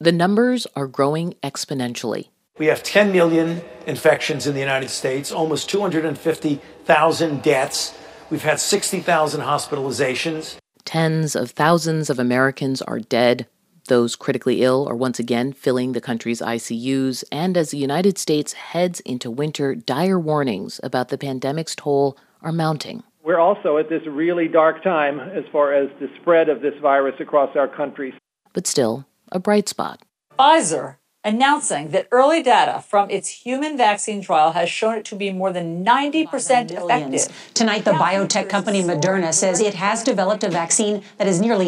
The numbers are growing exponentially. We have 10 million infections in the United States, almost 250,000 deaths. We've had 60,000 hospitalizations. Tens of thousands of Americans are dead. Those critically ill are once again filling the country's ICUs. And as the United States heads into winter, dire warnings about the pandemic's toll are mounting. We're also at this really dark time as far as the spread of this virus across our country. But still, a bright spot. Pfizer announcing that early data from its human vaccine trial has shown it to be more than 90% effective. Tonight, the biotech company Moderna says it has developed a vaccine that is nearly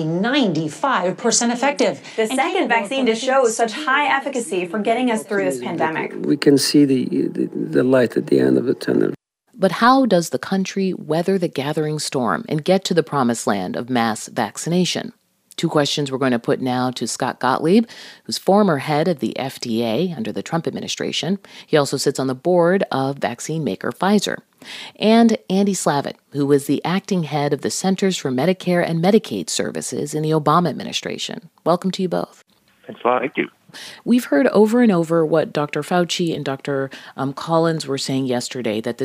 95% effective. The second vaccine to show such high efficacy for getting us through this pandemic. We can see the light at the end of the tunnel. But how does the country weather the gathering storm and get to the promised land of mass vaccination? Two questions we're going to put now to Scott Gottlieb, who's former head of the FDA under the Trump administration. He also sits on the board of vaccine maker Pfizer. And Andy Slavitt, who was the acting head of the Centers for Medicare and Medicaid Services in the Obama administration. Welcome to you both. Thanks a lot. Thank you. We've heard over and over what Dr. Fauci and Dr. Collins were saying yesterday, that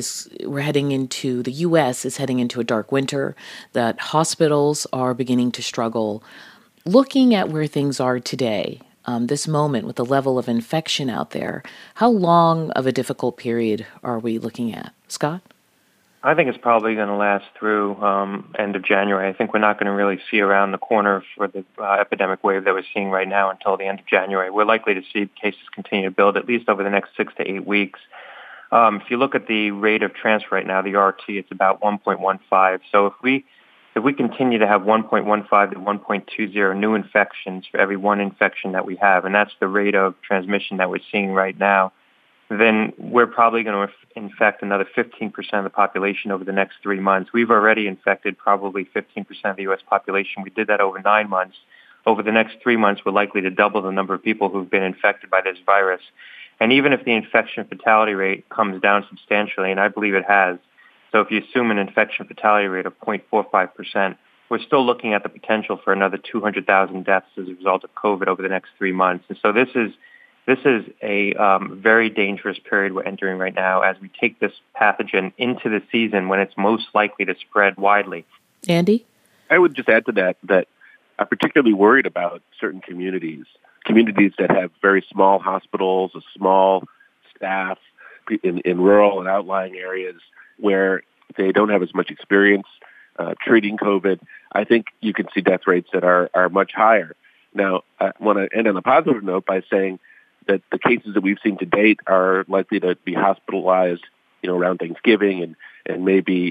the U.S. is heading into a dark winter, that hospitals are beginning to struggle. Looking at where things are today, this moment with the level of infection out there, how long of a difficult period are we looking at? Scott? I think it's probably going to last through end of January. I think we're not going to really see around the corner for the epidemic wave that we're seeing right now until the end of January. We're likely to see cases continue to build at least over the next 6 to 8 weeks. If you look at the rate of transfer right now, the RT, it's about 1.15. So if we continue to have 1.15 to 1.20 new infections for every one infection that we have, and that's the rate of transmission that we're seeing right now, then we're probably going to infect another 15% of the population over the next 3 months. We've already infected probably 15% of the U.S. population. We did that over 9 months. Over the next 3 months, we're likely to double the number of people who've been infected by this virus. And even if the infection fatality rate comes down substantially, and I believe it has, so if you assume an infection fatality rate of 0.45%, we're still looking at the potential for another 200,000 deaths as a result of COVID over the next 3 months. And so this is a very dangerous period we're entering right now as we take this pathogen into the season when it's most likely to spread widely. Andy? I would just add to that I'm particularly worried about certain communities that have very small hospitals, a small staff in rural and outlying areas where they don't have as much experience treating COVID. I think you can see death rates that are much higher. Now, I want to end on a positive note by saying that the cases that we've seen to date are likely to be hospitalized, around Thanksgiving and maybe,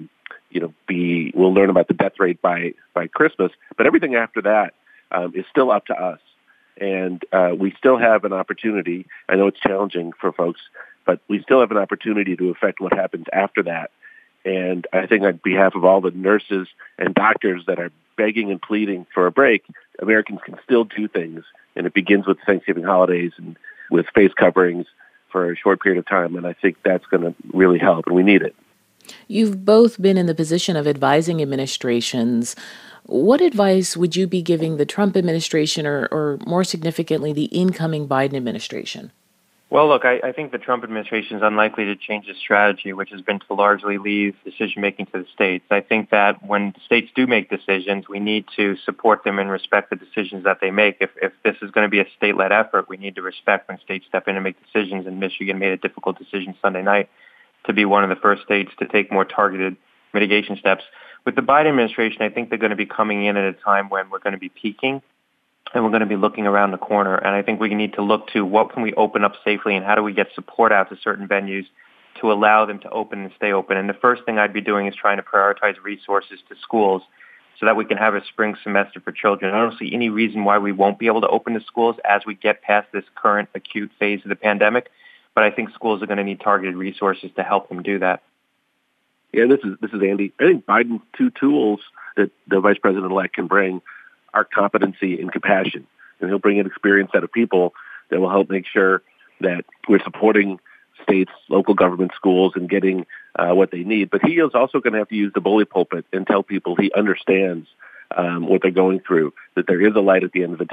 we'll learn about the death rate by Christmas. But everything after that is still up to us. And we still have an opportunity. I know it's challenging for folks, but we still have an opportunity to affect what happens after that. And I think on behalf of all the nurses and doctors that are begging and pleading for a break, Americans can still do things. And it begins with Thanksgiving holidays and with face coverings for a short period of time. And I think that's going to really help, and we need it. You've both been in the position of advising administrations. What advice would you be giving the Trump administration or more significantly, the incoming Biden administration? Well, look, I think the Trump administration is unlikely to change its strategy, which has been to largely leave decision-making to the states. I think that when the states do make decisions, we need to support them and respect the decisions that they make. If this is going to be a state-led effort, we need to respect when states step in and make decisions. And Michigan made a difficult decision Sunday night to be one of the first states to take more targeted mitigation steps. With the Biden administration, I think they're going to be coming in at a time when we're going to be peaking. And we're going to be looking around the corner. And I think we need to look to what can we open up safely and how do we get support out to certain venues to allow them to open and stay open. And the first thing I'd be doing is trying to prioritize resources to schools so that we can have a spring semester for children. I don't see any reason why we won't be able to open the schools as we get past this current acute phase of the pandemic. But I think schools are going to need targeted resources to help them do that. Yeah, this is Andy. I think Biden's two tools that the vice president-elect can bring are competency and compassion. And he'll bring an experience set of people that will help make sure that we're supporting states, local government schools, and getting what they need. But he is also going to have to use the bully pulpit and tell people he understands what they're going through, that there is a light at the end of the tunnel,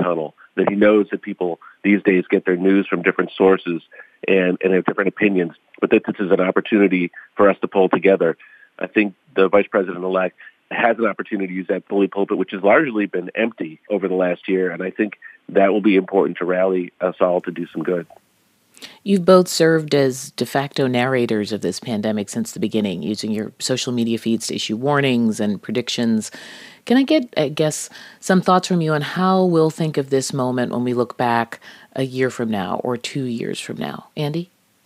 that he knows that people these days get their news from different sources and have different opinions, but that this is an opportunity for us to pull together. I think the Vice President-elect has an opportunity to use that bully pulpit, which has largely been empty over the last year, and I think that will be important to rally us all to do some good. You've both served as de facto narrators of this pandemic since the beginning, using your social media feeds to issue warnings and predictions. Can I get, some thoughts from you on how we'll think of this moment when we look back a year from now or 2 years from now? Andy?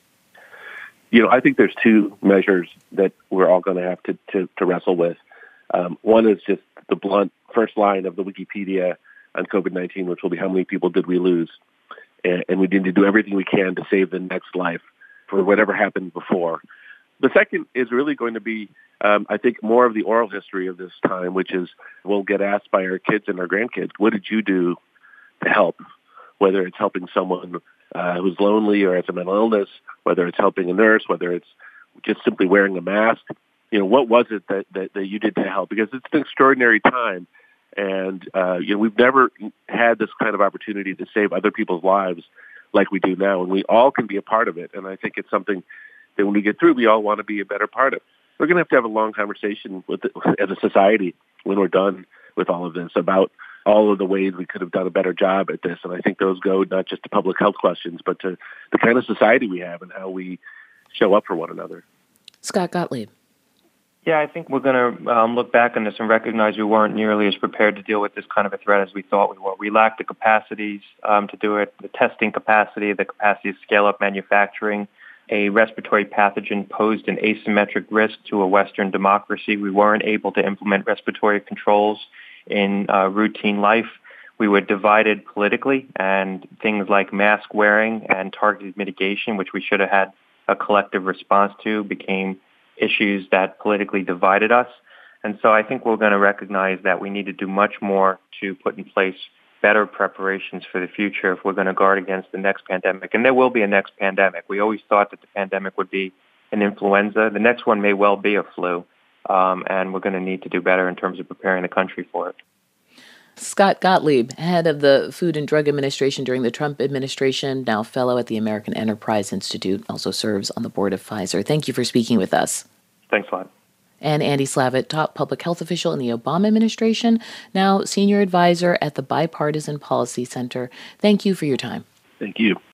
I think there's two measures that we're all going to have to wrestle with. One is just the blunt first line of the Wikipedia on COVID-19, which will be how many people did we lose? And we need to do everything we can to save the next life for whatever happened before. The second is really going to be, I think, more of the oral history of this time, which is we'll get asked by our kids and our grandkids, what did you do to help? Whether it's helping someone who's lonely or has a mental illness, whether it's helping a nurse, whether it's just simply wearing a mask. What was it that you did to help? Because it's an extraordinary time. And, we've never had this kind of opportunity to save other people's lives like we do now. And we all can be a part of it. And I think it's something that when we get through, we all want to be a better part of. We're going to have a long conversation as a society when we're done with all of this about all of the ways we could have done a better job at this. And I think those go not just to public health questions, but to the kind of society we have and how we show up for one another. Scott Gottlieb. Yeah, I think we're going to look back on this and recognize we weren't nearly as prepared to deal with this kind of a threat as we thought we were. We lacked the capacities to do it, the testing capacity, the capacity to scale up manufacturing. A respiratory pathogen posed an asymmetric risk to a Western democracy. We weren't able to implement respiratory controls in routine life. We were divided politically, and things like mask wearing and targeted mitigation, which we should have had a collective response to, became issues that politically divided us. And so I think we're going to recognize that we need to do much more to put in place better preparations for the future if we're going to guard against the next pandemic. And there will be a next pandemic. We always thought that the pandemic would be an influenza. The next one may well be a flu. And we're going to need to do better in terms of preparing the country for it. Scott Gottlieb, head of the Food and Drug Administration during the Trump administration, now fellow at the American Enterprise Institute, also serves on the board of Pfizer. Thank you for speaking with us. Thanks a lot. And Andy Slavitt, top public health official in the Obama administration, now senior advisor at the Bipartisan Policy Center. Thank you for your time. Thank you.